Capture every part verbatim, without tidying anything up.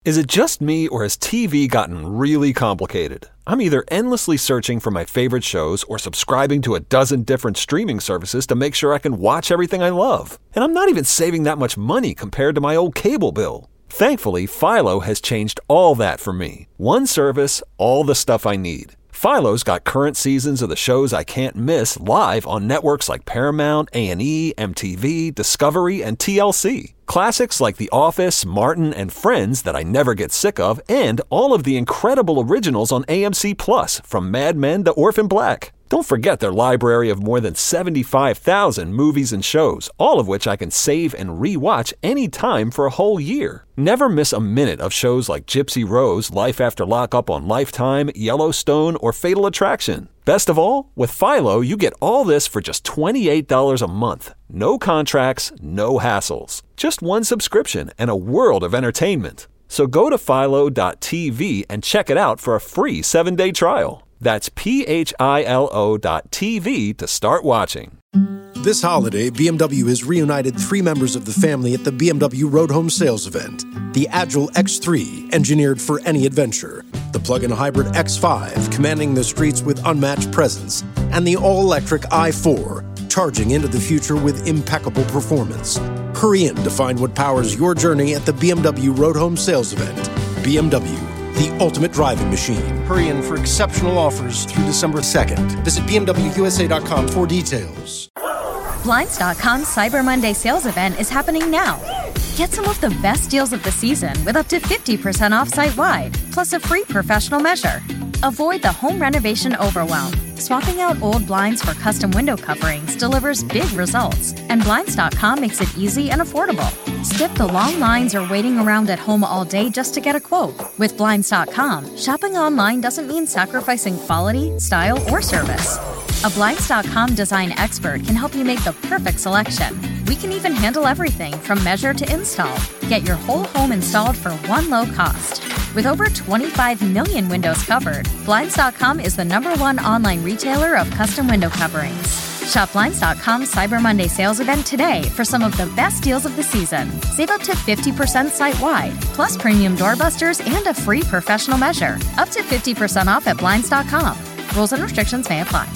Is it just me, or has T V gotten really complicated? I'm either endlessly searching for my favorite shows or subscribing to a dozen different streaming services to make sure I can watch everything I love. And I'm not even saving that much money compared to my old cable bill. Thankfully, Philo has changed all that for me. One service, all the stuff I need. Philo's got current seasons of the shows I can't miss live on networks like Paramount, A and E, M T V, Discovery, and T L C. Classics like The Office, Martin, and Friends that I never get sick of, and all of the incredible originals on A M C Plus, from Mad Men to Orphan Black. Don't forget their library of more than seventy-five thousand movies and shows, all of which I can save and re-watch anytime for a whole year. Never miss a minute of shows like Gypsy Rose, Life After Lockup on Lifetime, Yellowstone, or Fatal Attraction. Best of all, with Philo, you get all this for just twenty-eight dollars a month. No contracts, no hassles. Just one subscription and a world of entertainment. So go to philo dot t v and check it out for a free seven-day trial. That's P H I L O dot T V to start watching. This holiday, B M W has reunited three members of the family at the B M W Road Home Sales Event. The Agile X three, engineered for any adventure. The plug-in hybrid X five, commanding the streets with unmatched presence. And the all-electric i four, charging into the future with impeccable performance. Hurry in to find what powers your journey at the B M W Road Home Sales Event. B M W, the ultimate driving machine. Hurry in for exceptional offers through December second. Visit B M W U S A dot com for details. Blinds dot com's Cyber Monday sales event is happening now. Get some of the best deals of the season with up to fifty percent off site-wide, plus a free professional measure. Avoid the home renovation overwhelm. Swapping out old blinds for custom window coverings delivers big results, and Blinds dot com makes it easy and affordable. Skip the long lines or waiting around at home all day just to get a quote. With Blinds dot com, shopping online doesn't mean sacrificing quality, style, or service. A Blinds dot com design expert can help you make the perfect selection. We can even handle everything from measure to install. Get your whole home installed for one low cost. With over twenty-five million windows covered, Blinds dot com is the number one online retailer of custom window coverings. Shop Blinds dot com's Cyber Monday sales event today for some of the best deals of the season. Save up to fifty percent site-wide, plus premium doorbusters and a free professional measure. Up to fifty percent off at Blinds dot com. Rules and restrictions may apply.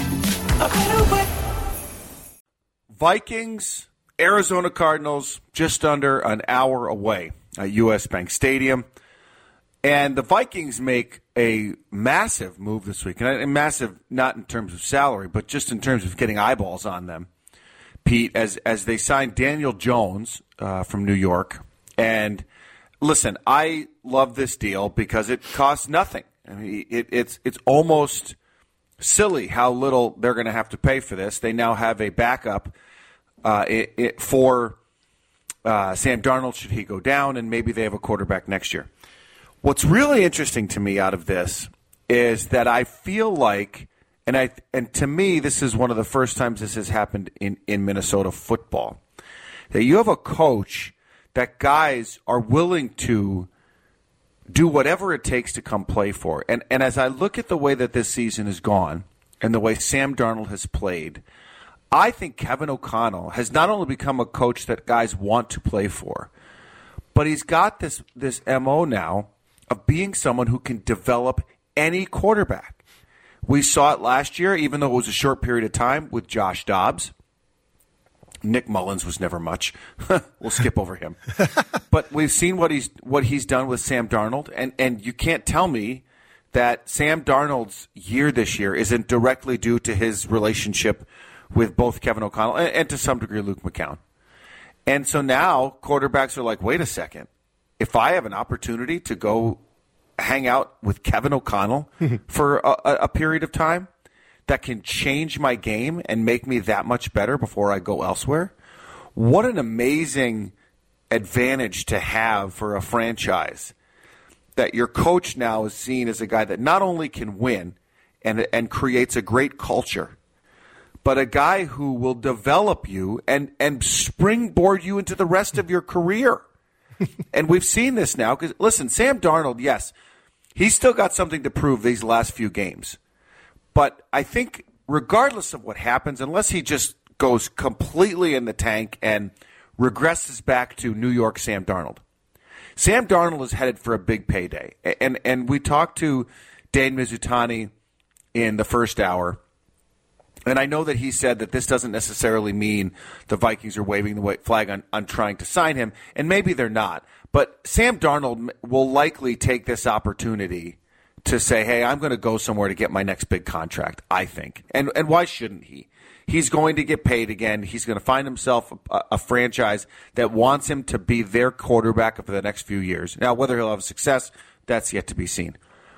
Vikings, Arizona Cardinals, just under an hour away at U S Bank Stadium. And the Vikings make a massive move this week. And massive not in terms of salary, but just in terms of getting eyeballs on them, Pete, as as they signed Daniel Jones uh, from New York. And listen, I love this deal because it costs nothing. I mean, it, it's it's almost silly how little they're going to have to pay for this. They now have a backup uh, it, it, for uh, Sam Darnold should he go down, and maybe they have a quarterback next year. What's really interesting to me out of this is that I feel like, and I and to me, this is one of the first times this has happened in, in Minnesota football, that you have a coach that guys are willing to do whatever it takes to come play for. And and as I look at the way that this season has gone and the way Sam Darnold has played, I think Kevin O'Connell has not only become a coach that guys want to play for, but he's got this this M O now of being someone who can develop any quarterback. We saw it last year, even though it was a short period of time, with Josh Dobbs. Nick Mullins was never much. We'll skip over him. But we've seen what he's what he's done with Sam Darnold, and, and you can't tell me that Sam Darnold's year this year isn't directly due to his relationship with both Kevin O'Connell and, and to some degree Luke McCown. And so now quarterbacks are like, wait a second. If I have an opportunity to go hang out with Kevin O'Connell for a, a period of time that can change my game and make me that much better before I go elsewhere, what an amazing advantage to have for a franchise that your coach now is seen as a guy that not only can win and and creates a great culture, but a guy who will develop you and, and springboard you into the rest of your career. And we've seen this now because, listen, Sam Darnold, yes, he's still got something to prove these last few games. But I think regardless of what happens, unless he just goes completely in the tank and regresses back to New York Sam Darnold, Sam Darnold is headed for a big payday. And and we talked to Dane Mizutani in the first hour, and I know that he said that this doesn't necessarily mean the Vikings are waving the white flag on, on trying to sign him, and maybe they're not. But Sam Darnold will likely take this opportunity to say, hey, I'm going to go somewhere to get my next big contract, I think. And and why shouldn't he? He's going to get paid again. He's going to find himself a, a franchise that wants him to be their quarterback for the next few years. Now, whether he'll have success, that's yet to be seen.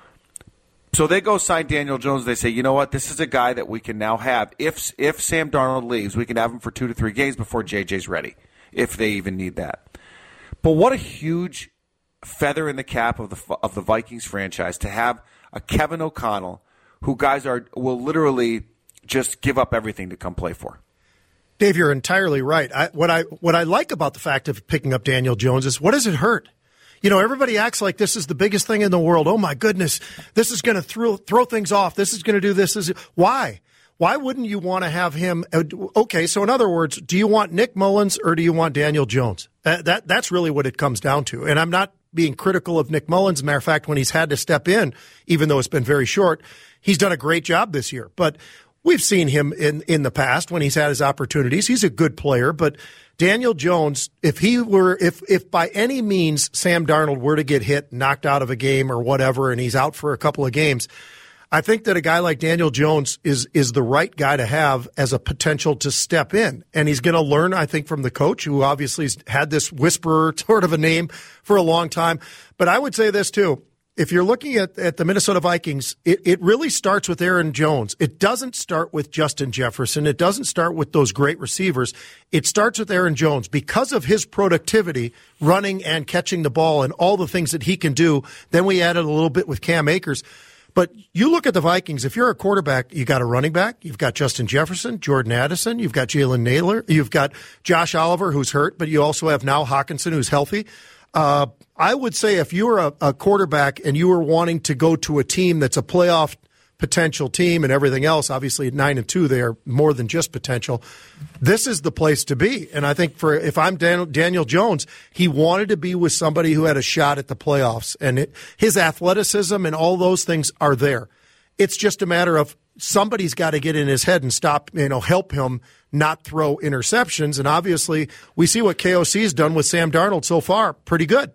So they go sign Daniel Jones. They say, you know what, this is a guy that we can now have. If if Sam Darnold leaves, we can have him for two to three games before J J's ready, if they even need that. But what a huge feather in the cap of the of the Vikings franchise to have a Kevin O'Connell who guys are will literally just give up everything to come play for. Dave, you're entirely right. I, what I what I like about the fact of picking up Daniel Jones is, what does it hurt? You know, everybody acts like this is the biggest thing in the world. Oh, my goodness, this is going to throw throw things off. This is going to do this. this is, why? Why wouldn't you want to have him? Okay, so in other words, do you want Nick Mullins or do you want Daniel Jones? That, that That's really what it comes down to. And I'm not being critical of Nick Mullins. As a matter of fact, when he's had to step in, even though it's been very short, he's done a great job this year. But we've seen him in, in the past when he's had his opportunities. He's a good player, but Daniel Jones, if he were, if if by any means Sam Darnold were to get hit, knocked out of a game or whatever, and he's out for a couple of games, I think that a guy like Daniel Jones is is the right guy to have as a potential to step in. And he's going to learn, I think, from the coach, who obviously has had this whisperer sort of a name for a long time. But I would say this, too. If you're looking at, at the Minnesota Vikings, it, it really starts with Aaron Jones. It doesn't start with Justin Jefferson. It doesn't start with those great receivers. It starts with Aaron Jones. Because of his productivity, running and catching the ball and all the things that he can do, then we added a little bit with Cam Akers. But you look at the Vikings, if you're a quarterback, you got a running back, you've got Justin Jefferson, Jordan Addison, you've got Jalen Naylor, you've got Josh Oliver, who's hurt, but you also have now Hawkinson, who's healthy. Uh, I would say if you were a, a quarterback and you were wanting to go to a team that's a playoff potential team and everything else, obviously at nine and two, they are more than just potential. This is the place to be. And I think for if I'm Dan, Daniel Jones, he wanted to be with somebody who had a shot at the playoffs, and it, his athleticism and all those things are there. It's just a matter of somebody's got to get in his head and stop, you know, help him not throw interceptions. And obviously, we see what K O C's done with Sam Darnold so far. Pretty good.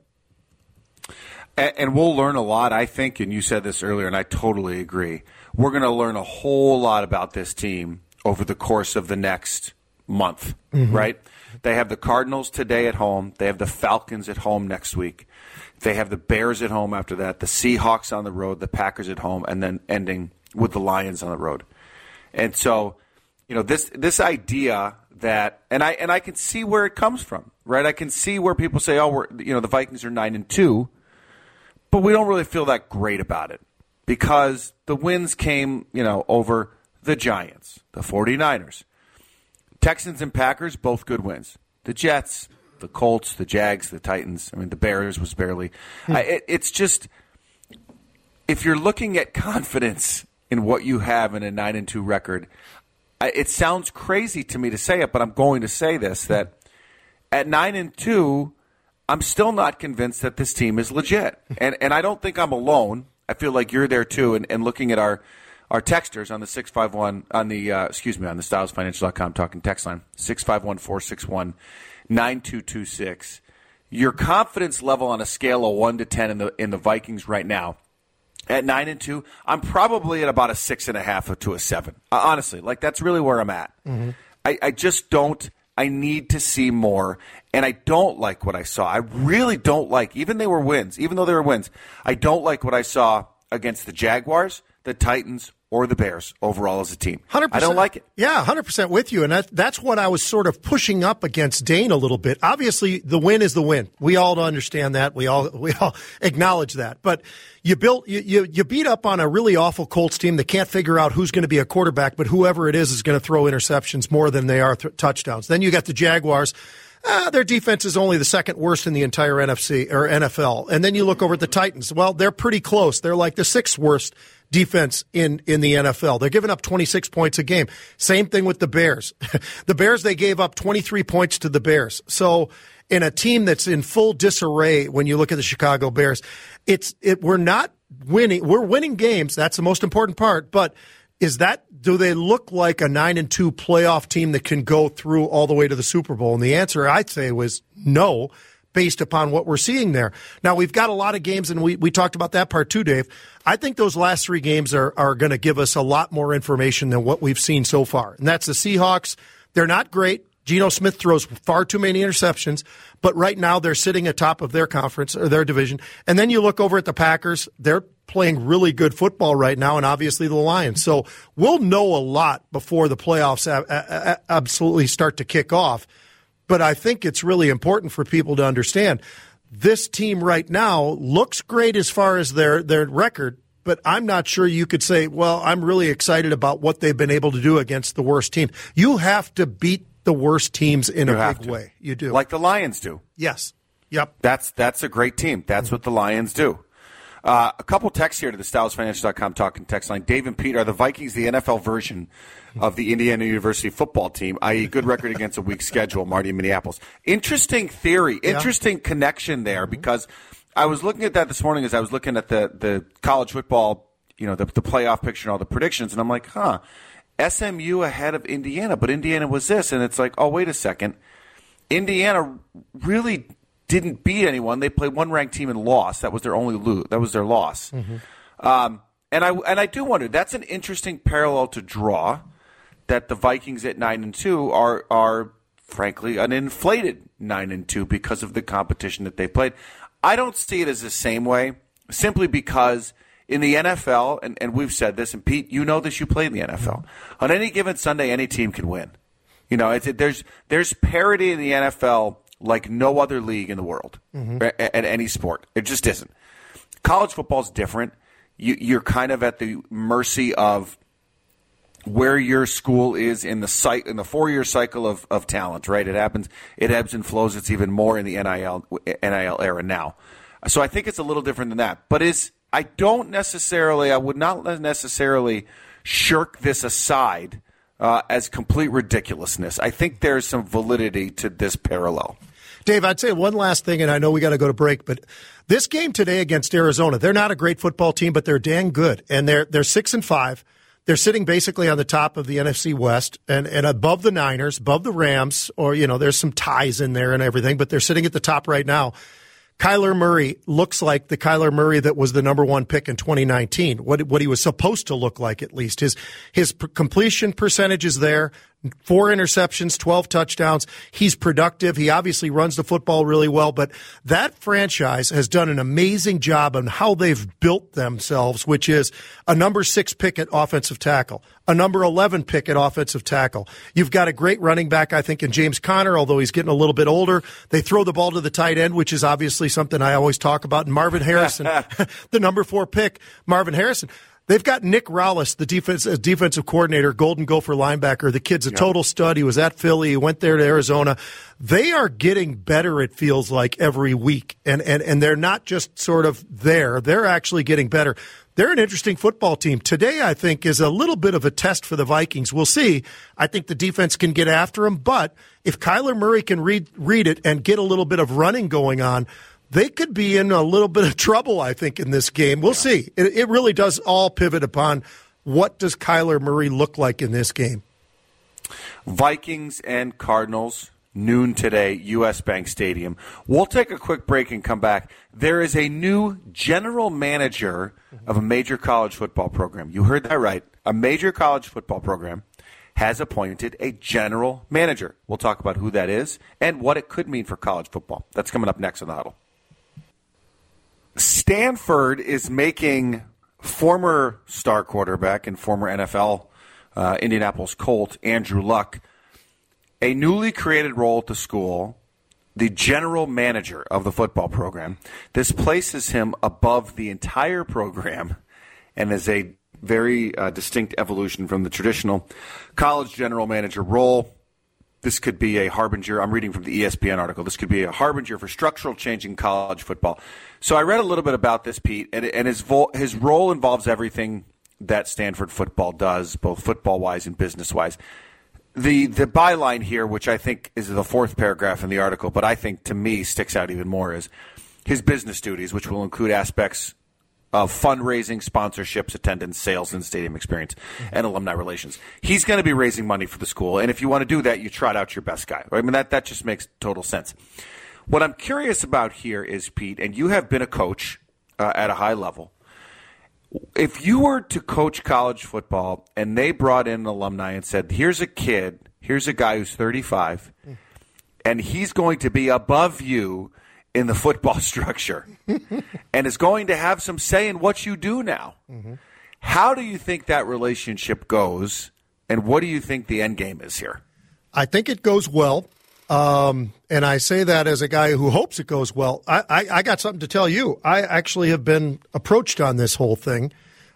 And, and we'll learn a lot, I think, and you said this earlier, and I totally agree. We're going to learn a whole lot about this team over the course of the next month, mm-hmm. right? They have the Cardinals today at home. They have the Falcons at home next week. They have the Bears at home after that, the Seahawks on the road, the Packers at home, and then ending with the Lions on the road. And so, you know, this this idea that, and I and I can see where it comes from, right? I can see where people say, oh, we're, you know, the Vikings are nine and two, but we don't really feel that great about it because the wins came, you know, over the Giants, the 49ers, Texans and Packers, both good wins. The Jets, the Colts, the Jags, the Titans. I mean, the Bears was barely. Hmm. I, it, it's just, if you're looking at confidence in what you have in a nine and two record, I, it sounds crazy to me to say it, but I'm going to say this, that at nine and two, I'm still not convinced that this team is legit. And and I don't think I'm alone. I feel like you're there too. And, and looking at our, our texters on the six five one, on the, uh, excuse me, on the styles financial dot com talking text line, six five one, four six one, nine two two six. Your confidence level on a scale of one to ten in the in the Vikings right now, at nine and two, I'm probably at about a six and a half to a seven. Uh, honestly, like that's really where I'm at. Mm-hmm. I, I just don't. I need to see more, and I don't like what I saw. I really don't like, even they were wins, even though they were wins, I don't like what I saw against the Jaguars, the Titans, or the Bears overall as a team. one hundred percent. I don't like it. Yeah, one hundred percent with you, and that, that's what I was sort of pushing up against Dane a little bit. Obviously, the win is the win. We all understand that. We all we all acknowledge that. But you built you, you, you beat up on a really awful Colts team that can't figure out who's going to be a quarterback, but whoever it is is going to throw interceptions more than they are th- touchdowns. Then you got the Jaguars. Uh, their defense is only the second worst in the entire N F C or N F L. And then you look over at the Titans. Well, they're pretty close. They're like the sixth worst defense in, in the N F L. They're giving up twenty-six points a game. Same thing with the Bears. The Bears, they gave up twenty-three points to the Bears. So in a team that's in full disarray when you look at the Chicago Bears. It's it we're not winning. We're winning games. That's the most important part. But is that do they look like a nine and two playoff team that can go through all the way to the Super Bowl? And the answer I'd say was no, based upon what we're seeing there. Now, we've got a lot of games, and we, we talked about that part too, Dave. I think those last three games are, are going to give us a lot more information than what we've seen so far. And that's the Seahawks. They're not great. Geno Smith throws far too many interceptions, but right now they're sitting atop of their conference or their division. And then you look over at the Packers. They're playing really good football right now, and obviously the Lions. So we'll know a lot before the playoffs a- a- a- absolutely start to kick off. But I think it's really important for people to understand this team right now looks great as far as their, their record, but I'm not sure you could say, well, I'm really excited about what they've been able to do against the worst team. You have to beat the worst teams in you a big to. way. You do. Like the Lions do. Yes. Yep. That's that's a great team. That's mm-hmm. what the Lions do. Uh, a couple texts here to the Stylus Financial dot com talking text line. Dave and Pete, are the Vikings the N F L version of the Indiana University football team, that is good record against a weak schedule, Marty in Minneapolis? Interesting theory. Interesting yeah. connection there, mm-hmm. because I was looking at that this morning as I was looking at the, the college football, you know, the, the playoff picture and all the predictions, and I'm like, huh, S M U ahead of Indiana, but Indiana was this, and it's like, oh, wait a second. Indiana really didn't beat anyone. They played one ranked team and lost. That was their only lose. That was their loss. Mm-hmm. Um, and I and I do wonder. That's an interesting parallel to draw. That the Vikings at nine and two are are frankly an inflated nine and two because of the competition that they played. I don't see it as the same way, simply because in the N F L, and, and we've said this, and Pete, you know this. You play in the N F L. On any given Sunday, any team can win. You know, it's, it, there's there's parity in the N F L like no other league in the world mm-hmm. at, at any sport. It just isn't. College football is different. You, you're kind of at the mercy of where your school is in the site in the four-year cycle of, of talent, right? It happens. It ebbs and flows. It's even more in the N I L N I L era now. So I think it's a little different than that. But is I don't necessarily, I would not necessarily shirk this aside uh, as complete ridiculousness. I think there's some validity to this parallel. Dave, I'd say one last thing, and I know we got to go to break, but this game today against Arizona, they're not a great football team, but they're dang good, and they're they're six and five. They're sitting basically on the top of the N F C West and, and above the Niners, above the Rams, or, you know, there's some ties in there and everything, but they're sitting at the top right now. Kyler Murray looks like the Kyler Murray that was the number one pick in twenty nineteen, what what he was supposed to look like at least. His his completion percentage is there, four interceptions, twelve touchdowns. He's productive. He obviously runs the football really well, but that franchise has done an amazing job on how they've built themselves, which is a number six pick at offensive tackle, a number eleven pick at offensive tackle. You've got a great running back, I think, in James Conner, although he's getting a little bit older. They throw the ball to the tight end, which is obviously something I always talk about. And Marvin Harrison, the number four pick, Marvin Harrison. They've got Nick Rallis, the defense, uh, defensive coordinator, Golden Gopher linebacker. The kid's a total stud. He was at Philly. He went there to Arizona. They are getting better, it feels like, every week. And, and, and they're not just sort of there. They're actually getting better. They're an interesting football team. Today, I think, is a little bit of a test for the Vikings. We'll see. I think the defense can get after them. But if Kyler Murray can read, read it and get a little bit of running going on, they could be in a little bit of trouble, I think, in this game. We'll yeah. see. It, it really does all pivot upon what does Kyler Murray look like in this game. Vikings and Cardinals, noon today, U S Bank Stadium. We'll take a quick break and come back. There is a new general manager of a major college football program. You heard that right. A major college football program has appointed a general manager. We'll talk about who that is and what it could mean for college football. That's coming up next on The Huddle. Stanford is making former star quarterback and former N F L uh, Indianapolis Colt Andrew Luck a newly created role at the school, the general manager of the football program. This places him above the entire program and is a very uh, distinct evolution from the traditional college general manager role. This could be a harbinger. I'm reading from the E S P N article. This could be a harbinger for structural change in college football. So I read a little bit about this, Pete, and, and his vo- his role involves everything that Stanford football does, both football-wise and business-wise. The the byline here, which I think is the fourth paragraph in the article, but I think to me sticks out even more, is his business duties, which will include aspects of fundraising, sponsorships, attendance, sales, and stadium experience, and alumni relations. He's going to be raising money for the school, and if you want to do that, you trot out your best guy. I mean, that, that just makes total sense. What I'm curious about here is, Pete, and you have been a coach uh, at a high level. If you were to coach college football and they brought in an alumni and said, here's a kid, here's a guy who's thirty-five, and he's going to be above you in the football structure and is going to have some say in what you do now. Mm-hmm. How do you think that relationship goes, and what do you think the end game is here? I think it goes well, um, and I say that as a guy who hopes it goes well. I, I, I got something to tell you. I actually have been approached on this whole thing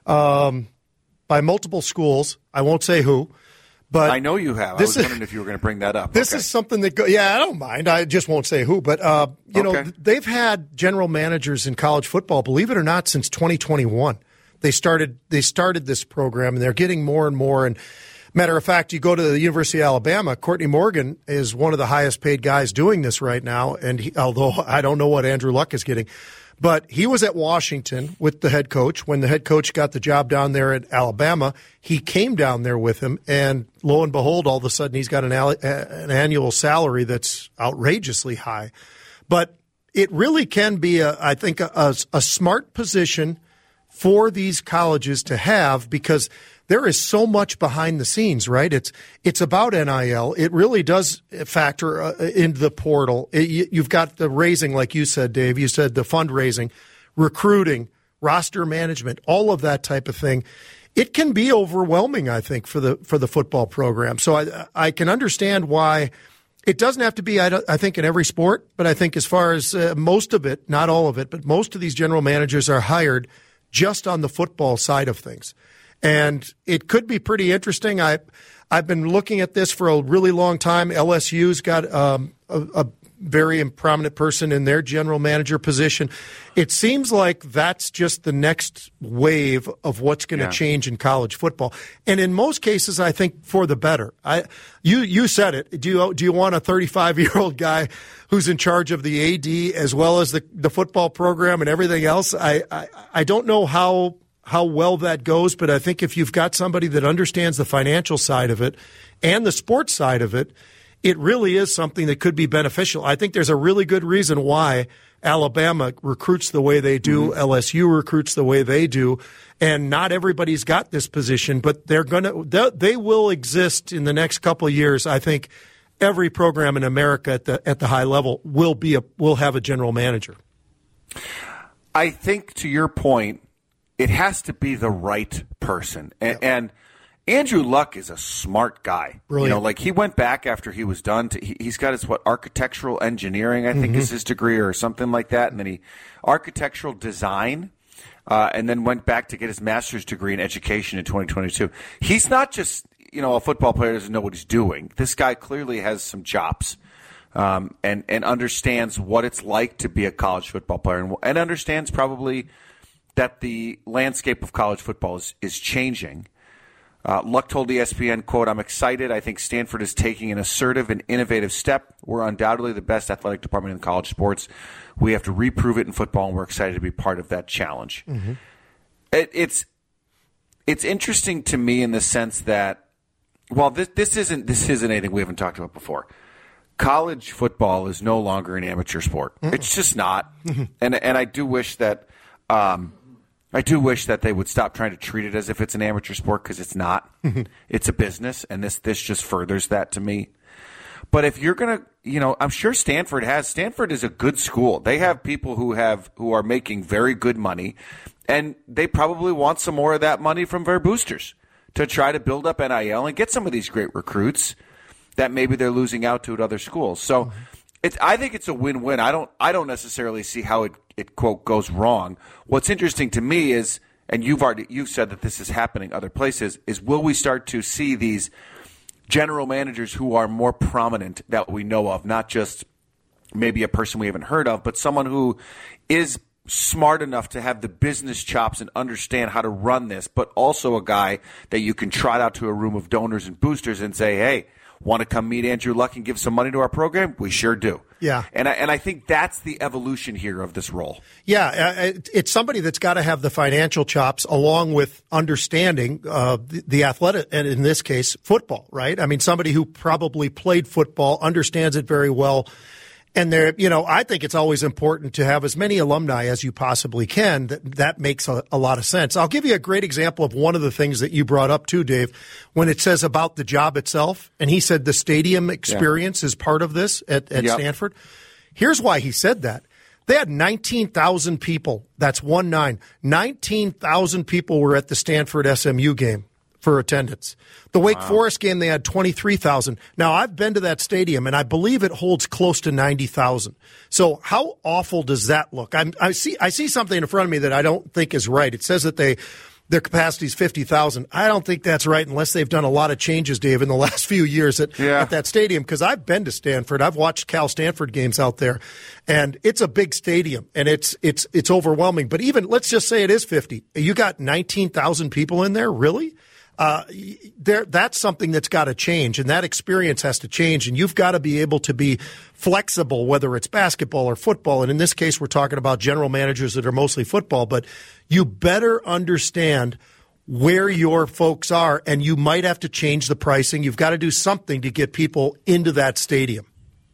um, by multiple schools. I won't say who. But I know you have. I was wondering if you were going to bring that up. This okay. is something that, go, yeah, I don't mind. I just won't say who. But, uh, you okay. know, they've had general managers in college football, believe it or not, since twenty twenty-one. They started they started this program, and they're getting more and more. And matter of fact, you go to the University of Alabama, Courtney Morgan is one of the highest paid guys doing this right now. And he, although I don't know what Andrew Luck is getting, but he was at Washington with the head coach. When the head coach got the job down there at Alabama, he came down there with him, and lo and behold, all of a sudden he's got an, an annual salary that's outrageously high. But it really can be, a, I think, a, a, a smart position for these colleges to have, because there is so much behind the scenes, right? It's it's about N I L. It really does factor uh, into the portal. It, you've got the raising, like you said, Dave. You said the fundraising, recruiting, roster management, all of that type of thing. It can be overwhelming, I think, for the for the football program. So I I can understand why it doesn't have to be, I, I think, in every sport. But I think as far as uh, most of it, not all of it, but most of these general managers are hired just on the football side of things. And it could be pretty interesting. I, I've been looking at this for a really long time. L S U's got um, a, a very prominent person in their general manager position. It seems like that's just the next wave of what's going to yeah. change in college football. And in most cases, I think for the better. I, you, you said it. Do you, do you want a thirty-five-year-old guy who's in charge of the A D as well as the, the football program and everything else? I, I, I don't know how how well that goes, but I think if you've got somebody that understands the financial side of it and the sports side of it, it really is something that could be beneficial. I think there's a really good reason why Alabama recruits the way they do, mm-hmm. L S U recruits the way they do, and not everybody's got this position, but they're gonna they, they will exist in the next couple of years. I think every program in America at the at the high level will be a will have a general manager. I think, to your point, it has to be the right person. And, yeah. and Andrew Luck is a smart guy. Brilliant. You know, like he went back after he was done to, he, he's got his, what, architectural engineering, I think mm-hmm. is his degree or something like that. And then he, architectural design, uh, and then went back to get his master's degree in education in twenty twenty-two. He's not just, you know, a football player who doesn't know what he's doing. This guy clearly has some chops. Um, and, and understands what it's like to be a college football player, and, and understands probably that the landscape of college football is, is changing. Uh, Luck told E S P N, quote, "I'm excited. I think Stanford is taking an assertive and innovative step. We're undoubtedly the best athletic department in college sports. We have to reprove it in football, and we're excited to be part of that challenge." Mm-hmm. It, it's it's interesting to me in the sense that, well, this, this isn't this isn't anything we haven't talked about before. College football is no longer an amateur sport. Mm-mm. It's just not. Mm-hmm. And and I do wish that um, I do wish that they would stop trying to treat it as if it's an amateur sport, because it's not. Mm-hmm. It's a business, and this this just furthers that to me. But if you're gonna, you know, I'm sure Stanford has. Stanford is a good school. They have people who have who are making very good money, and they probably want some more of that money from their boosters to try to build up N I L and get some of these great recruits that maybe they're losing out to at other schools. So mm-hmm. it's, I think it's a win-win. I don't I don't necessarily see how it, it, quote, goes wrong. What's interesting to me is, and you've already you've said that this is happening other places, is will we start to see these general managers who are more prominent that we know of, not just maybe a person we haven't heard of, but someone who is smart enough to have the business chops and understand how to run this, but also a guy that you can trot out to a room of donors and boosters and say, hey, Want to come meet Andrew Luck and give some money to our program? We sure do. Yeah. And I, and I think that's the evolution here of this role. Yeah, it's somebody that's got to have the financial chops along with understanding uh, the, the athletic, and in this case, football, right? I mean, somebody who probably played football, understands it very well. And there, you know, I think it's always important to have as many alumni as you possibly can. That that makes a, a lot of sense. I'll give you a great example of one of the things that you brought up too, Dave, when it says about the job itself. And he said the stadium experience yeah. is part of this at, at yep. Stanford. Here's why he said that. They had nineteen thousand people. That's one nine. nineteen thousand people were at the Stanford S M U game for attendance. The Wake wow. Forest game, they had twenty-three thousand. Now, I've been to that stadium, and I believe it holds close to ninety thousand. So how awful does that look? I'm, I see I see something in front of me that I don't think is right. It says that they their capacity is fifty thousand. I don't think that's right unless they've done a lot of changes, Dave, in the last few years at, yeah. at that stadium, because I've been to Stanford. I've watched Cal Stanford games out there, and it's a big stadium, and it's it's it's overwhelming. But even, let's just say it is fifty. You got nineteen thousand people in there? Really? Uh, there, that's something that's got to change, and that experience has to change, and you've got to be able to be flexible, whether it's basketball or football. And in this case, we're talking about general managers that are mostly football, but you better understand where your folks are, and you might have to change the pricing. You've got to do something to get people into that stadium.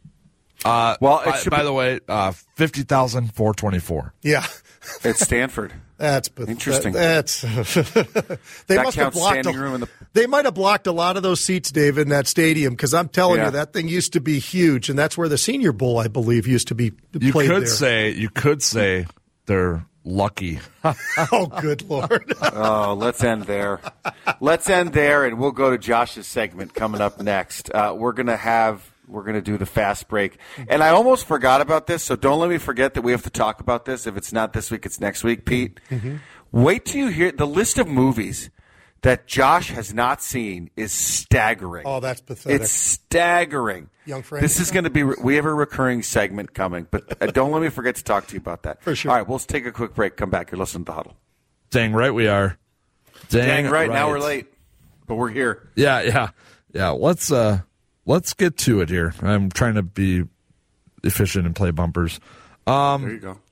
Uh, well, by, by be- the way, uh, fifty thousand four twenty-four. Yeah. It's Stanford. That's interesting. That, that's they that must have blocked. A, room in the... They might have blocked a lot of those seats, Dave, in that stadium, because I'm telling yeah. you, that thing used to be huge, and that's where the Senior Bowl, I believe, used to be you played. You could there. say you could say they're lucky. Oh, good Lord! Oh, let's end there. Let's end there, and we'll go to Josh's segment coming up next. Uh, we're gonna have. We're going to do the fast break. And I almost forgot about this, so don't let me forget that we have to talk about this. If it's not this week, it's next week, Pete. Mm-hmm. Wait till you hear the list of movies that Josh has not seen is staggering. Oh, that's pathetic. It's staggering. Young friend. This is going to be – we have a recurring segment coming, but don't let me forget to talk to you about that. For sure. All right, we'll take a quick break. Come back. You're listening to The Huddle. Dang right we are. Dang, Dang right. right. Now we're late, but we're here. Yeah, yeah. Yeah, let's uh, – Let's get to it here. I'm trying to be efficient and play bumpers. Um, there you go.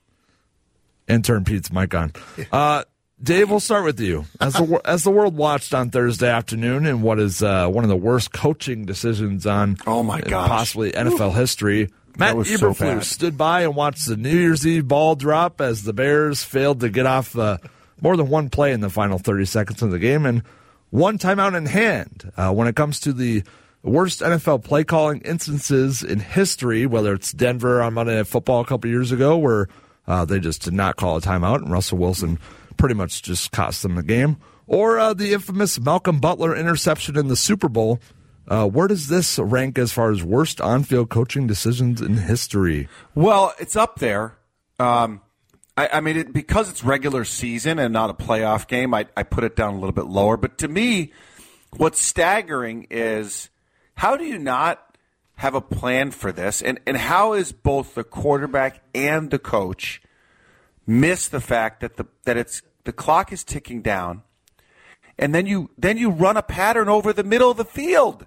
Intern Pete's mic on. Uh, Dave, we'll start with you. As the as the world watched on Thursday afternoon in what is uh, one of the worst coaching decisions on oh my gosh. possibly N F L Ooh. history, Matt Eberflus so stood by and watched the New Year's Eve ball drop as the Bears failed to get off uh, more than one play in the final thirty seconds of the game and one timeout in hand. Uh, when it comes to the worst N F L play calling instances in history, whether it's Denver on Monday Night Football a couple years ago where uh, they just did not call a timeout and Russell Wilson pretty much just cost them the game, or uh, the infamous Malcolm Butler interception in the Super Bowl. Uh, where does this rank as far as worst on-field coaching decisions in history? Well, it's up there. Um, I, I mean, it, because it's regular season and not a playoff game, I, I put it down a little bit lower. But to me, what's staggering is how do you not have a plan for this? And and how is both the quarterback and the coach miss the fact that the that it's the clock is ticking down, and then you then you run a pattern over the middle of the field?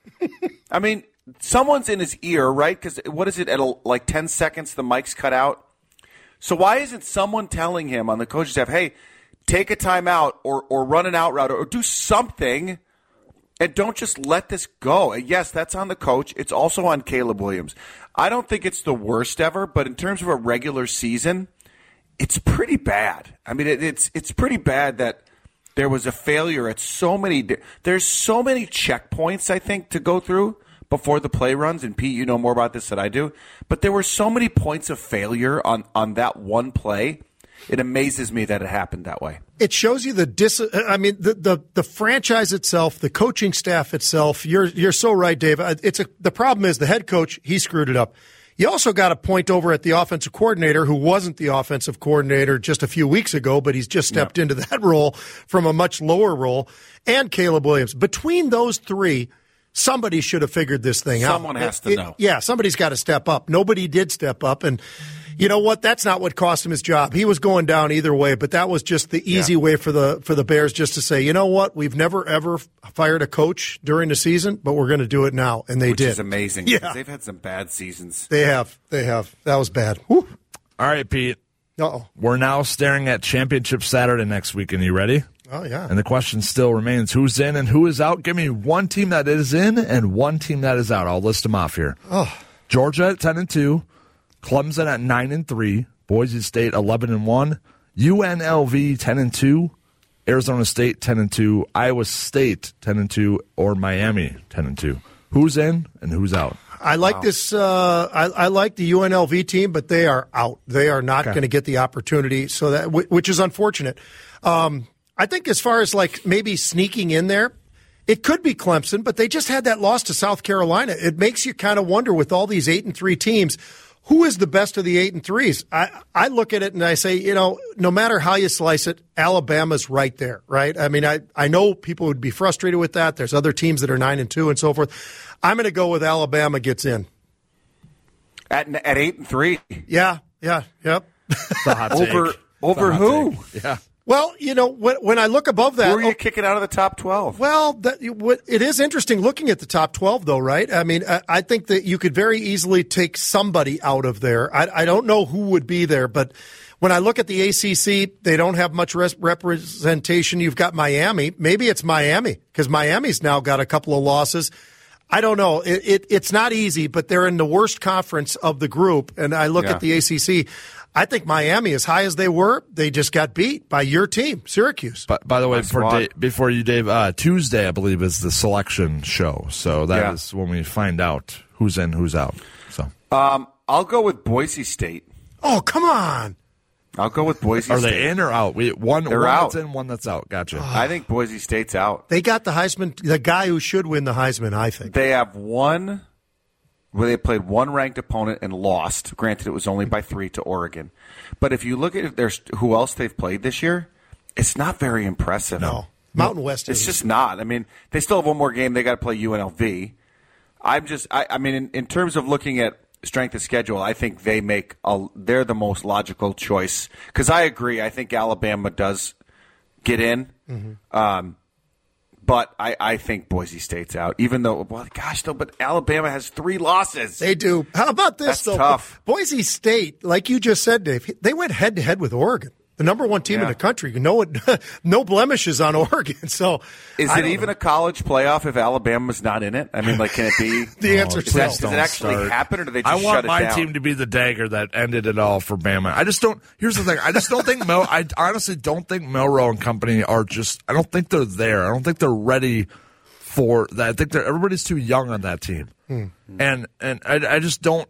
I mean, someone's in his ear, right? Because what is it at a, like ten seconds? The mic's cut out. So why isn't someone telling him on the coaching staff, "Hey, take a timeout or or run an out route or, or do something"? And don't just let this go. And yes, that's on the coach. It's also on Caleb Williams. I don't think it's the worst ever, but in terms of a regular season, it's pretty bad. I mean, it, it's it's pretty bad that there was a failure at so many – there's so many checkpoints, I think, to go through before the play runs. And, Pete, you know more about this than I do. But there were so many points of failure on, on that one play. It amazes me that it happened that way. It shows you the dis. I mean, the, the the franchise itself, the coaching staff itself. You're you're so right, Dave. It's a the problem is the head coach. He screwed it up. You also got to point over at the offensive coordinator, who wasn't the offensive coordinator just a few weeks ago, but he's just stepped yep. into that role from a much lower role. And Caleb Williams. Between those three, somebody should have figured this thing Someone out. Someone has to it, know. Yeah, somebody's got to step up. Nobody did step up, and. You know what? That's not what cost him his job. He was going down either way, but that was just the easy yeah. way for the for the Bears just to say, you know what? We've never, ever fired a coach during the season, but we're going to do it now. And they Which did. Which is amazing. Yeah. They've had some bad seasons. They have. They have. That was bad. Whew. All right, Pete. Uh-oh. We're now staring at Championship Saturday next weekend. You ready? Oh, yeah. And the question still remains, who's in and who is out? Give me one team that is in and one team that is out. I'll list them off here. Oh. Georgia at ten and two, Clemson at nine and three, Boise State eleven and one, U N L V ten and two, Arizona State ten and two, Iowa State ten and two, or Miami ten and two. Who's in and who's out? I like wow. this. Uh, I, I like the U N L V team, but they are out. They are not okay. going to get the opportunity, so that which is unfortunate. Um, I think as far as like maybe sneaking in there, it could be Clemson, but they just had that loss to South Carolina. It makes you kind of wonder with all these eight and three teams, who is the best of the eight and threes? I, I look at it and I say, you know, no matter how you slice it, Alabama's right there, right? I mean, I, I know people would be frustrated with that. There's other teams that are nine and two and so forth. I'm going to go with Alabama gets in at at eight and three. Yeah, yeah, yep. over over who? Take. Yeah. Well, you know, when, when I look above that... Who are you oh, kicking out of the top twelve? Well, that, it is interesting looking at the top twelve, though, right? I mean, I, I think that you could very easily take somebody out of there. I, I don't know who would be there, but when I look at the A C C, they don't have much res- representation. You've got Miami. Maybe it's Miami, because Miami's now got a couple of losses. I don't know. It, it, it's not easy, but they're in the worst conference of the group, and I look yeah. at the A C C. I think Miami, as high as they were, they just got beat by your team, Syracuse. But by the way, for Dave, before you, Dave, uh, Tuesday, I believe, is the selection show. So that yeah. is when we find out who's in, who's out. So um, I'll go with Boise State. Oh, come on. I'll go with Boise Are State. Are they in or out? We, one They're one out. that's in, one that's out. Gotcha. Oh. I think Boise State's out. They got the Heisman, the guy who should win the Heisman, I think. They have one where they played one ranked opponent and lost. Granted, it was only by three to Oregon. But if you look at there's who else they've played this year, it's not very impressive. No. Mountain West It's is. just not. I mean, they still have one more game. They got to play U N L V. I'm just, I, I mean, in, in terms of looking at strength of schedule, I think they make a, they're the most logical choice. Because I agree. I think Alabama does get in. Mm-hmm. Um, But I, I think Boise State's out, even though, well, gosh, though, but Alabama has three losses. They do. How about this, That's though? tough. Boise State, like you just said, Dave, they went head-to-head with Oregon, the number one team yeah. in the country. No, no blemishes on Oregon. So, Is I it even know. a college playoff if Alabama's not in it? I mean, like, can it be? The answer is that, is does it actually start. happen, or do they just I want shut it my down? team to be the dagger that ended it all for Bama. I just don't. Here's the thing. I just don't think Mel. I honestly don't think Milroe and company are just. I don't think they're there. I don't think they're ready for that. I think they're, everybody's too young on that team, hmm. and and I, I just don't.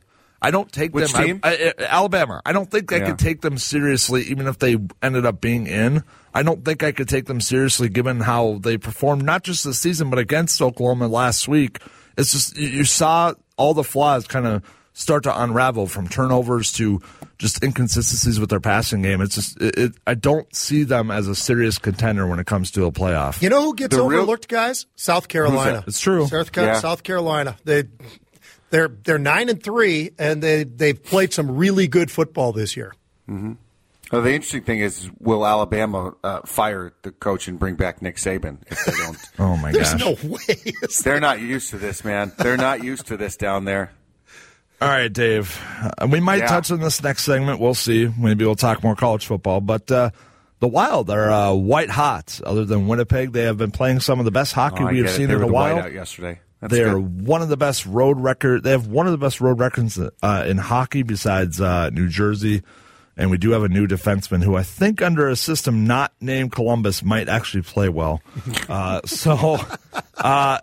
I don't take Which them. team? I, I, Alabama. I don't think I Yeah. could take them seriously, even if they ended up being in. I don't think I could take them seriously, given how they performed, not just this season, but against Oklahoma last week. It's just you, you saw all the flaws kind of start to unravel, from turnovers to just inconsistencies with their passing game. It's just it, it, I don't see them as a serious contender when it comes to a playoff. You know who gets The real- overlooked, guys? South Carolina. It's true. South, Car- Yeah. South Carolina. They they're they're nine and three, and they they've played some really good football this year. Mm-hmm. Well, the interesting thing is, will Alabama uh, fire the coach and bring back Nick Saban if they don't? Oh my There's gosh! no way. They're not used to this, man. They're not used to this down there. All right, Dave. Uh, we might Yeah. touch on this next segment. We'll see. Maybe we'll talk more college football. But uh, the Wild are uh, white hot. Other than Winnipeg, they have been playing some of the best hockey Oh, I we have get it. seen They in were a the while. whiteout yesterday. That's They're good. one of the best road record. They have one of the best road records uh, in hockey besides uh, New Jersey. And we do have a new defenseman who I think under a system not named Columbus might actually play well. Uh, so, uh,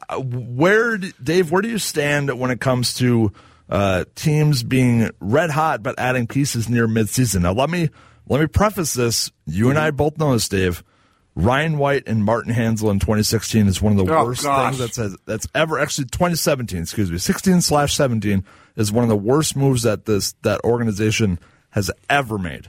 where, Dave, where do you stand when it comes to uh, teams being red hot but adding pieces near midseason? Now, let me let me preface this. You and I both know this, Dave. Ryan White and Martin Hansel in twenty sixteen is one of the Oh, worst gosh. things that's that's ever actually twenty seventeen. Excuse me, sixteen slash seventeen is one of the worst moves that this that organization has ever made.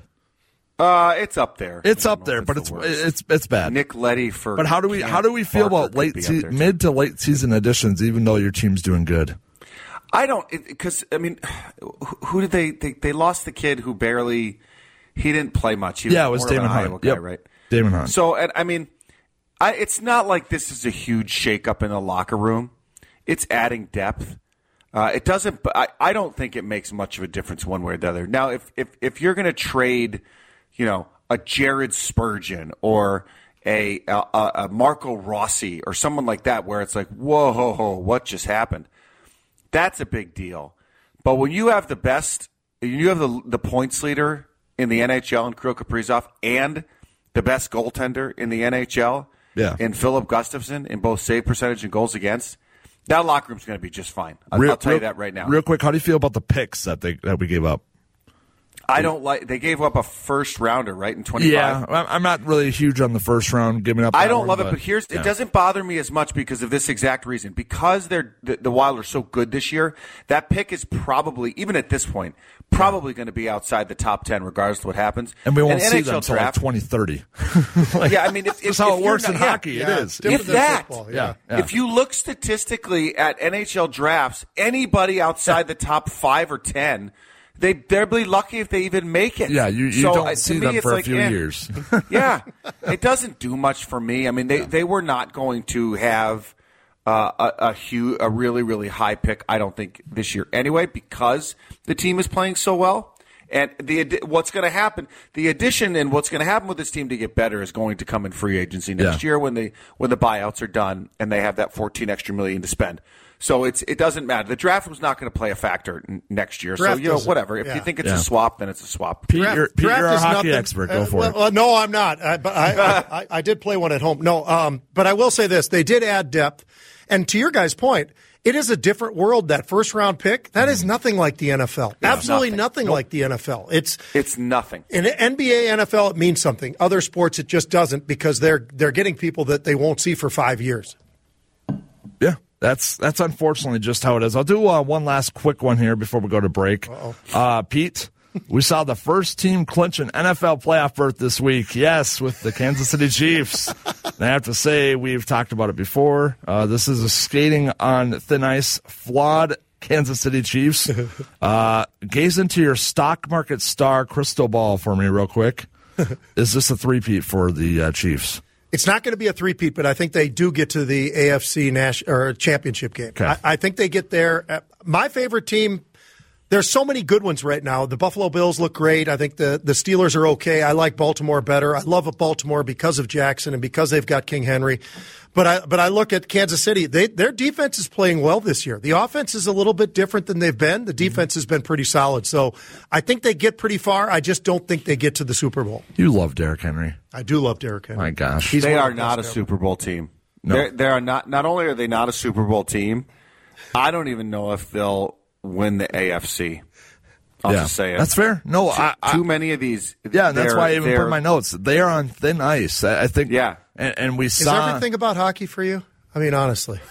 Uh, it's up there. It's I don't up know there, if but the it's worst. it's it's bad. Nick Leddy for. But how do we Cam how do we feel Parker about could late be up se- there, too. mid to late season additions, even though your team's doing good? I don't because I mean, who did they, they? They lost the kid who barely. He didn't play much. He was yeah, it was more Damon of an Hunt. Iowa guy, Yep. right? Damon Hunt. So, and I mean, I, it's not like this is a huge shakeup in the locker room. It's adding depth. Uh, it doesn't. I, I don't think it makes much of a difference one way or the other. Now, if if if you're going to trade, you know, a Jared Spurgeon or a, a a Marco Rossi or someone like that, where it's like, whoa, ho, ho, what just happened? That's a big deal. But when you have the best, you have the the points leader in the N H L in Kirill Kaprizov and the best goaltender in the N H L yeah. in Philip Gustafsson in both save percentage and goals against, that locker room's going to be just fine. I'll, real, I'll tell real, you that right now. Real quick, how do you feel about the picks that they that we gave up? I don't like. They gave up a first rounder, right, in twenty-five. Yeah, I'm not really huge on the first round giving up. I don't one, love but, it, but here's yeah. it doesn't bother me as much because of this exact reason. Because they're the, the Wild are so good this year, that pick is probably, even at this point, probably going to be outside the top ten, regardless of what happens. And we won't and see N H L them until like draft, twenty thirty. like, yeah, I mean, if, if, that's how if it you're works not, in yeah, hockey. yeah, it is. different If than that, football, yeah. yeah. If you look statistically at N H L drafts, anybody outside the top five or ten, they they're really lucky if they even make it. Yeah, you, you so, don't uh, see me, them it's for like, a few eh. years. Yeah, it doesn't do much for me. I mean, they, they were not going to have uh, a a, huge, a really really high pick. I don't think this year anyway, because the team is playing so well. And the what's going to happen, the addition and what's going to happen with this team to get better is going to come in free agency next Yeah. year when the when the buyouts are done and they have that fourteen extra million to spend. So it's it doesn't matter. The draft was not going to play a factor n- next year. Draft so you know doesn't- whatever. If yeah. you think it's Yeah. a swap, then it's a swap. Pete, Draft- you're, Pete, draft you're a is hockey nothing- expert. Go uh, for well, it. uh, no, I'm not. I, but I, I, I, I did play one at home. No, um, but I will say this: they did add depth, and to your guys' point, it is a different world. That first round pick, that is nothing like the N F L. Absolutely nothing. nothing Nope. like the N F L. It's It's nothing. in N B A, N F L, it means something. Other sports, it just doesn't because they're they're getting people that they won't see for five years. Yeah, that's that's unfortunately just how it is. I'll do uh, one last quick one here before we go to break. Uh, Pete, we saw the first team clinch an N F L playoff berth this week. Yes, with the Kansas City Chiefs. And I have to say, we've talked about it before. Uh, this is a skating on thin ice, flawed Kansas City Chiefs. Uh, gaze into your stock market star crystal ball for me real quick. Is this a three-peat for the uh, Chiefs? It's not going to be a three-peat, but I think they do get to the A F C national or championship game. Okay. I, I think they get there. Uh, My favorite team. There's so many good ones right now. The Buffalo Bills look great. I think the, the Steelers are okay. I like Baltimore better. I love Baltimore because of Jackson and because they've got King Henry. But I but I look at Kansas City. They, their defense is playing well this year. The offense is a little bit different than they've been. The defense has been pretty solid. So I think they get pretty far. I just don't think they get to the Super Bowl. You love Derrick Henry. I do love Derrick Henry. My gosh. He's They one of are the not a best ever. Super Bowl team. No. They're, they are not. Not only are they not a Super Bowl team, I don't even know if they'll win the A F C. I'll yeah, just say it. that's fair. No, Too, I, I, too many of these. yeah, and that's they're- why I even they're- put in my notes. They are on thin ice. I, I think. Yeah. and, and we Is saw. everything about hockey for you? I mean, honestly.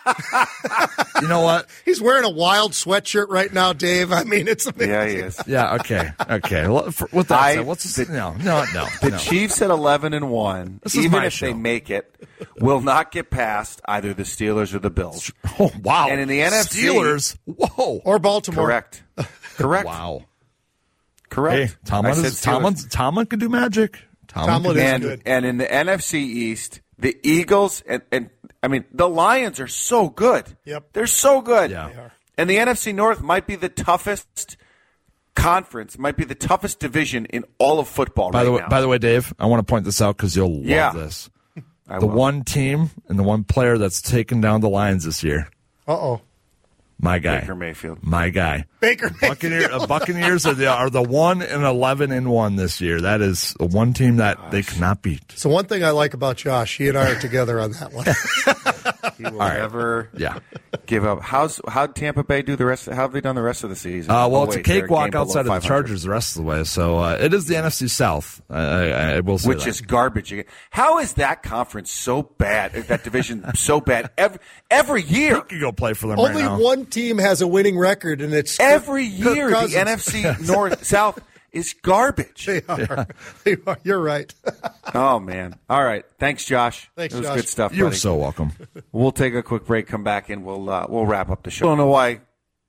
You know what? He's wearing a Wild sweatshirt right now, Dave. I mean, it's amazing. Yeah, he is. Yeah. Okay. Okay. Well, for, with that I- said, what's this? the- no, no, no. The no. Chiefs at eleven and one, This is even my if they show. make it, will not get past either the Steelers or the Bills. Oh wow! And in the N F C Steelers. Whoa. Or Baltimore. Correct. Correct. Wow. Correct. Hey, Tomlin, I said is, Tomlin, Steelers. Tomlin can do magic. Tomlin, Tomlin can is do- and good. and in the N F C East, the Eagles and, and I mean the Lions are so good. Yep. They're so good. Yeah. They are. And the N F C North might be the toughest conference, might be the toughest division in all of football By right the way, now. by the way, Dave, I want to point this out because you'll love Yeah. this. I The will. one team and the one player that's taken down the Lions this year, Uh-oh. my guy, Baker Mayfield. my guy. Baker Buccaneer, uh, Buccaneers are the are the one and eleven and one this year. That is the one team that they cannot beat. So one thing I like about Josh, he and I are together on that one. He will never Yeah. give up. How's how'd Tampa Bay do the rest? How have they done the rest of the season? Uh, well, Oh, it's wait, a they're cakewalk game below outside of the five hundred. Chargers the rest of the way. So uh, it is the N F C South. I, I, I will say Which that. is garbage. How is that conference so bad? That division so bad every every year? You could go play for them Only right now. one team has a winning record, and it's Every Kirk year, the Cousins. N F C North South is garbage. They are. They are. You're right. Oh man! All right, thanks, Josh. Thanks, it was Josh. good stuff. You're buddy. so welcome. We'll take a quick break, come back, and we'll uh, we'll wrap up the show. I don't know why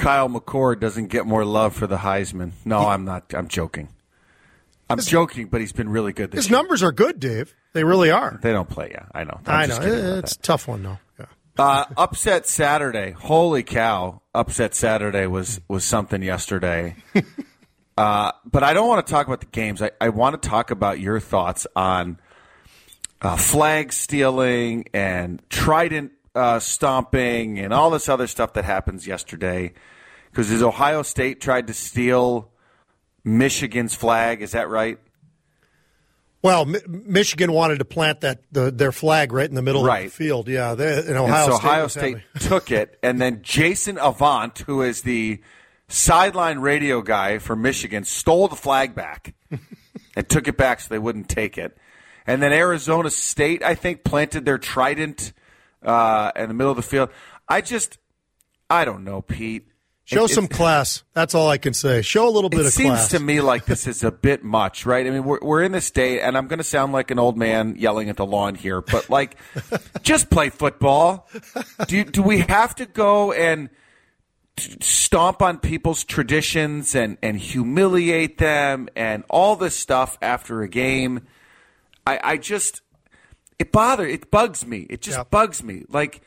Kyle McCord doesn't get more love for the Heisman. No, I'm not. I'm joking. I'm his, joking, but he's been really good this his year. His numbers are good, Dave. They really are. They don't play, yeah. I know. I'm I know. It's a tough one, though. Yeah. Uh, upset Saturday. Holy cow. Upset Saturday was, was something yesterday. uh, but I don't want to talk about the games. I, I want to talk about your thoughts on uh, flag stealing and trident uh, stomping and all this other stuff that happens yesterday. Because as Ohio State tried to steal Michigan's flag, is that right? Well, Mi- Michigan wanted to plant that the, their flag right in the middle right. of the field. Yeah, they, and Ohio and so State, Ohio State took it, and then Jason Avant, who is the sideline radio guy for Michigan, stole the flag back and took it back so they wouldn't take it. And then Arizona State, I think, planted their trident uh, in the middle of the field. I just, I don't know, Pete. Show it, some class. That's all I can say. Show a little bit of class. It seems to me like this is a bit much, right? I mean, we're we're in this state, and I'm going to sound like an old man yelling at the lawn here, but like, just play football. Do you, do we have to go and stomp on people's traditions and, and humiliate them and all this stuff after a game? I, I just it bothers, it bugs me. It just yep. bugs me. Like,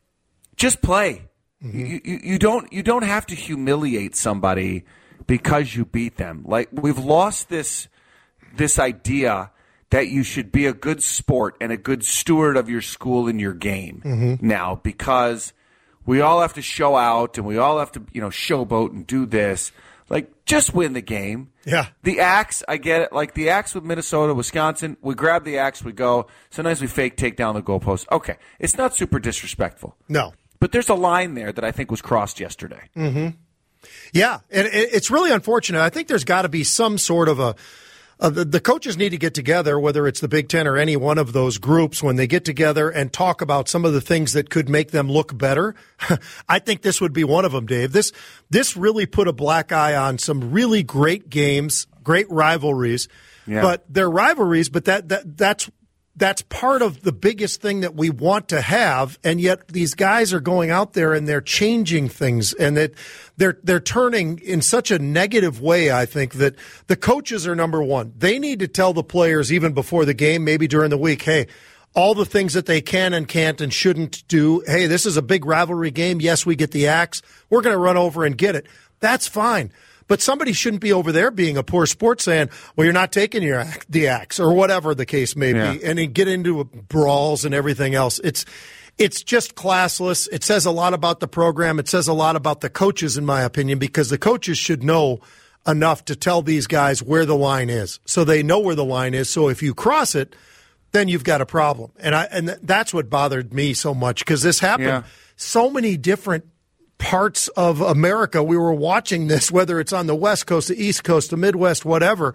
just play. Mm-hmm. You, you you don't you don't have to humiliate somebody because you beat them. Like, we've lost this this idea that you should be a good sport and a good steward of your school and your game mm-hmm. now, because we all have to show out and we all have to, you know, showboat and do this. Like, just win the game. Yeah. The axe, I get it. Like the axe with Minnesota, Wisconsin, we grab the axe, we go. Sometimes we fake take down the goalpost. Okay. It's not super disrespectful. No. But there's a line there that I think was crossed yesterday. Mm-hmm. Yeah, and it's really unfortunate. I think there's got to be some sort of a, a the, the coaches need to get together, whether it's the Big Ten or any one of those groups, when they get together and talk about some of the things that could make them look better. I think this would be one of them, Dave. This this really put a black eye on some really great games, great rivalries. Yeah. But they're rivalries, but that, that that's That's part of the biggest thing that we want to have, and yet these guys are going out there and they're changing things, and that they're they're turning in such a negative way. I think that the coaches are number one. They need to tell the players even before the game, maybe during the week, hey, all the things that they can and can't and shouldn't do. Hey, this is a big rivalry game. Yes, we get the axe. We're going to run over and get it. That's fine. But somebody shouldn't be over there being a poor sport saying, well, you're not taking your the axe, or whatever the case may yeah. be, and then get into brawls and everything else. It's it's just classless. It says a lot about the program. It says a lot about the coaches, in my opinion, because the coaches should know enough to tell these guys where the line is, so they know where the line is. So if you cross it, then you've got a problem. And I and that's what bothered me so much, because this happened yeah. so many different parts of America. We were watching this, whether it's on the West Coast, the East Coast, the Midwest, whatever.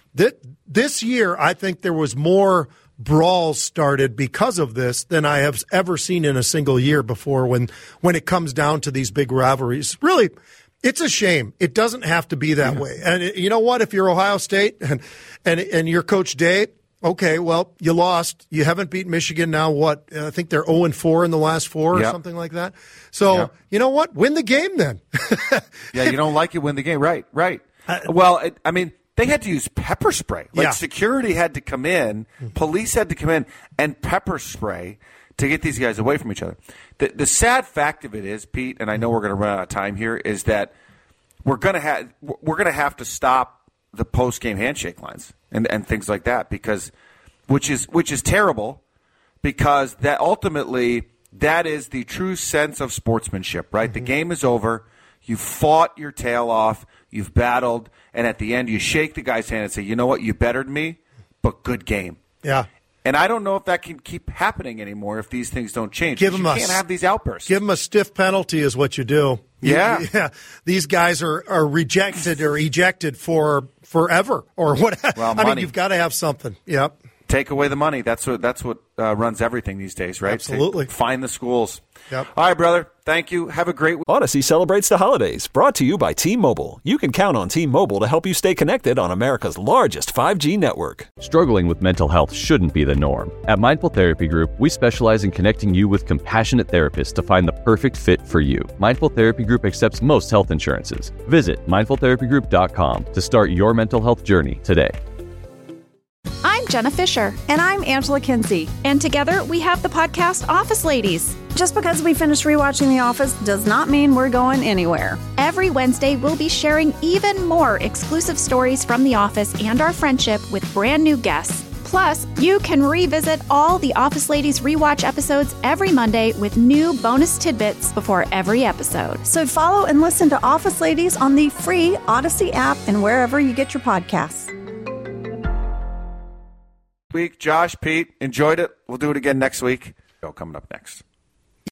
This year, I think there was more brawls started because of this than I have ever seen in a single year before when, when it comes down to these big rivalries. Really, it's a shame. It doesn't have to be that yeah. way. And you know what? If you're Ohio State and, and, and you're Coach Day, okay, well, you lost. You haven't beat Michigan now, what? I think they're oh and four in the last four or yep. something like that. So, yep. you know what? Win the game then. Yeah, you don't like it, win the game. Right, right. Uh, well, it, I mean, they had to use pepper spray. Like, yeah. security had to come in, police had to come in and pepper spray to get these guys away from each other. The, the sad fact of it is, Pete, and I know we're going to run out of time here, is that we're going to have we're going to have to stop the post-game handshake lines and, and things like that, because which is which is terrible, because that ultimately that is the true sense of sportsmanship, right? Mm-hmm. The game is over. You fought your tail off. You've battled. And at the end, you shake the guy's hand and say, you know what? You bettered me, but good game. Yeah. And I don't know if that can keep happening anymore if these things don't change. Give them you a, can't have these outbursts. Give them a stiff penalty is what you do. Yeah. You, yeah. These guys are, are rejected or ejected for forever or whatever. Well, I mean, you've got to have something. Yep. take away the money. That's what that's what uh, runs everything these days, right? Absolutely. Take, find the schools. Yep. All right, brother. Thank you. Have a great week. Odyssey celebrates the holidays, brought to you by T-Mobile. You can count on T-Mobile to help you stay connected on America's largest five G network. Struggling with mental health shouldn't be the norm. At Mindful Therapy Group, we specialize in connecting you with compassionate therapists to find the perfect fit for you. Mindful Therapy Group accepts most health insurances. Visit mindful therapy group dot com to start your mental health journey today. I'm Jenna Fisher. And I'm Angela Kinsey. And together we have the podcast Office Ladies. Just because we finished rewatching The Office does not mean we're going anywhere. Every Wednesday, we'll be sharing even more exclusive stories from The Office and our friendship with brand new guests. Plus, you can revisit all the Office Ladies rewatch episodes every Monday with new bonus tidbits before every episode. So follow and listen to Office Ladies on the free Odyssey app and wherever you get your podcasts. Week, Josh, Pete, enjoyed it. We'll do it again next week. Coming up next.